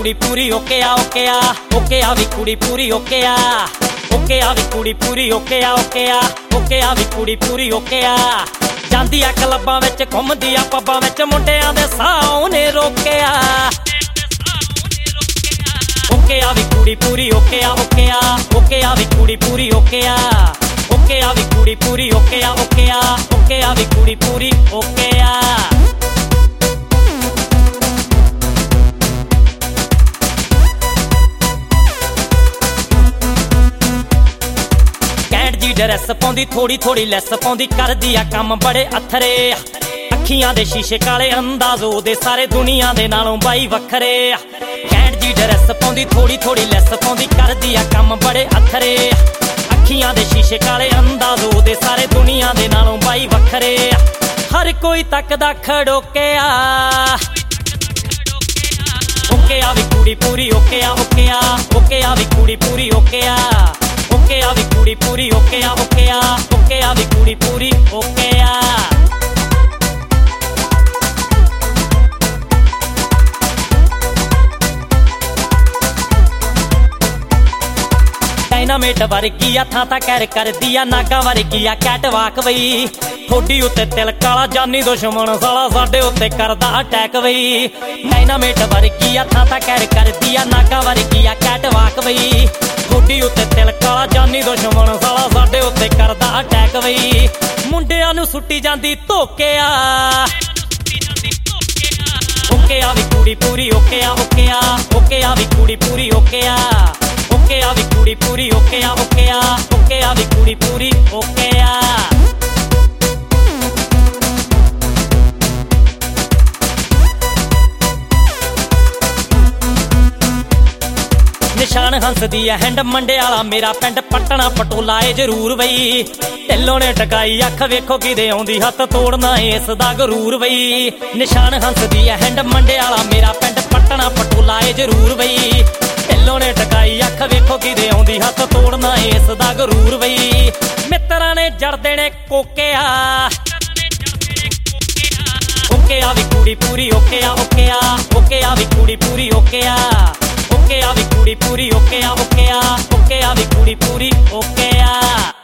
कुड़ी पूरी ओके आ ओके आ ओके आ वी कुड़ी पूरी ओके आ ओके आ वी कुड़ी पूरी ओके आ ओके आ ओके आ वी कुड़ी पूरी ओके आ ਜਾਂਦੀ ਆ ਕਲੱਬਾਂ ਵਿੱਚ ਘੁੰਮਦੀ ਆ ਪੱਬਾਂ ਵਿੱਚ ਮੁੰਡਿਆਂ ਦੇ ਸਾਹ ਉਹਨੇ ਰੋਕਿਆ ਓਕੇ ਆ ਵੀ ਕੁੜੀ ਪੂਰੀ ਓਕੇ ਆ ਓਕੇ ਆ ਓਕੇ ਆ ਵੀ ਕੁੜੀ ਪੂਰੀ ਓਕੇ ਆ ਓਕੇ ਆ ਵੀ ਕੁੜੀ ਪੂਰੀ ਓਕੇ ਆ ਓਕੇ ਆ ਓਕੇ ਆ ਵੀ ਕੁੜੀ ਪੂਰੀ ਓਕੇ ਆ ਡਰੈਸ ਪਾਉਂਦੀ ਥੋੜੀ ਥੋੜੀ ਲੈਸ ਪਾਉਂਦੀ ਕਰਦੀ ਆ ਕੰਮ ਬੜੇ ਅਥਰੇ ਅੱਖੀਆਂ ਦੇ ਸ਼ੀਸ਼ੇ ਕਾਲੇ ਅੰਦਾਜ਼ ਉਹਦੇ ਸਾਰੇ ਦੁਨੀਆ ਦੇ ਨਾਲੋਂ ਬਾਈ ਵੱਖਰੇ ਕੈਂਟ ਜੀ ਡਰੈਸ ਪਾਉਂਦੀ ਥੋੜੀ ਥੋੜੀ ਲੈਸ ਪਾਉਂਦੀ ਕਰਦੀ ਆ ਕੰਮ ਬੜੇ ਅਥਰੇ ਅੱਖੀਆਂ ਦੇ ਸ਼ੀਸ਼ੇ ਕਾਲੇ ਅੰਦਾਜ਼ ਉਹਦੇ ਸਾਰੇ ਦੁਨੀਆ ਦੇ ਨਾਲੋਂ ਬਾਈ ਵੱਖਰੇ ਹਰ ਕੋਈ ਤੱਕਦਾ ਖੜੋਕਿਆ ਓਕੇ ਆ ਵੀ ਕੁੜੀ ਪੂਰੀ ਓਕੇ ਆ ਓਕੇ ਆ ਓਕੇ ਆ ਵੀ ਕੁੜੀ ਪੂਰੀ ਓਕੇ ਆ ਓਕੇ ਆ ਵੀ ਕੁੜੀ ਪੂਰੀ ਓਕੇ ਆ ਓਕੇ ਆ ਓਕੇ ਆ ਵੀ ਕੁੜੀ ਪੂਰੀ ਓਕੇ ਆ ਡਾਇਨਾਮਿਟ ਵਰਗੀ ਆ ਥਾਂ ਤਾਂ ਕਹਿਰ ਕਰਦੀ ਆ ਨਾਗਾ ਵਰਗੀ ਆ ਕੈਟ ਵਾਕ ਬਈ ਥੋੜੀ ਉੱਤੇ ਤਿਲਕ ਵਾਲਾ ਜਾਨੀ ਦੁਸ਼ਮਣ ਸਾਲਾ ਸਾਡੇ ਉੱਤੇ ਕਰਦਾ ਅਟੈਕ ਬਈ ਡਾਇਨਾਮਿਟ ਵਰਗੀ ਆ ਥਾਂ ਤਾਂ ਕਹਿਰ ਕਰਦੀ ਆ ਨਾਗਾ ਵਰਗੀ ਆ ਕੈਟ ਵਾਕ ਬਈ ਥੋੜੀ ਉੱਤੇ ਤਿਲਕ ਵਾਲਾ ਜਾਨੀ ਦੁਸ਼ਮਣ ਸਾਲਾ ਸਾਡੇ ਉੱਤੇ ਕਰਦਾ ਅਟੈਕ ਬਈ ਮੁੰਡਿਆਂ ਨੂੰ ਸੁੱਟੀ ਜਾਂਦੀ ਧੋਕਿਆ ਓਕੇ ਆ ਵੀ ਕੁੜੀ ਪੂਰੀ ਓਕੇ ਆ ਓਕੇ ਆ ਓਕੇ ਆ ਵੀ ਕੁੜੀ ਪੂਰੀ ਓਕੇ ਆ ਓਕੇ ਆ ਵੀ ਕੁੜੀ ਪੂਰੀ ਓਕੇ ਆ ਓਕੇ ਆ ਓਕੇ ਆ ਵੀ ਕੁੜੀ ਪੂਰੀ ਓਕੇ ਆ ਨਿਸ਼ਾਨ ਹੰਸ ਦੀ ਐ ਹੈਂਡ ਮੰਡੇ ਵਾਲਾ ਮੇਰਾ ਪਿੰਡ ਪਟਣਾ ਪਟੋਲਾ ਏ ਜ਼ਰੂਰ ਬਈ ਢਿੱਲੋਂ ਨੇ ਟਕਾਈ ਅੱਖ ਵੇਖੋ ਕਿਦੇ ਆਉਂਦੀ ਹੱਥ ਤੋੜਨਾ ਇਸ ਦਾ ਗਰੂਰ ਬਈ ਨਿਸ਼ਾਨ ਹੰਸ ਦੀ ਐ ਹੈਂਡ ਮੰਡੇ ਵਾਲਾ ਮੇਰਾ ਪਿੰਡ ਪਟਣਾ ਪਟੋਲਾ ਏ ਜ਼ਰੂਰ ਬਈ ਢਿੱਲੋਂ ਨੇ ਟਕਾਈ ਅੱਖ ਵੇਖੋ ਕਿਦੇ ਆਉਂਦੀ ਹੱਥ ਤੋੜਨਾ ਇਸ ਦਾ ਗਰੂਰ ਬਈ ਮਿੱਤਰਾਂ ਨੇ ਜੜ ਦੇਣੇ ਕੋਕਿਆ ਓਕੇ ਆ ਵੀ ਕੁੜੀ ਪੂਰੀ ਓਕੇ ਆ ਓਕੇ ਆ ਓਕੇ ਆ ਵੀ ਕੁੜੀ ਪੂਰੀ ਓਕੇ ਆ ਓਕੇ ਆ ਵੀ ਕੁੜੀ ਪੂਰੀ ਓਕੇ ਆ ਓਕੇ ਆ ਓਕੇ ਆ ਵੀ ਕੁੜੀ ਪੂਰੀ ਓਕੇ ਆ